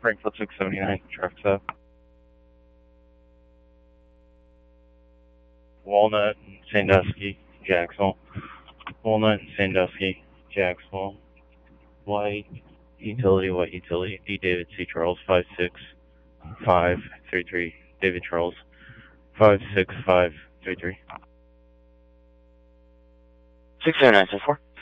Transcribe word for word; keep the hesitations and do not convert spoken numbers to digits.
Frankfurt six seventy-nine, traffic stop. Walnut and Sandusky, Jacksonville. Walnut and Sandusky, Jacksonville. White utility, white utility. D. David C. Charles, five six five three three. David Charles, five six five three three. six zero nine seven four.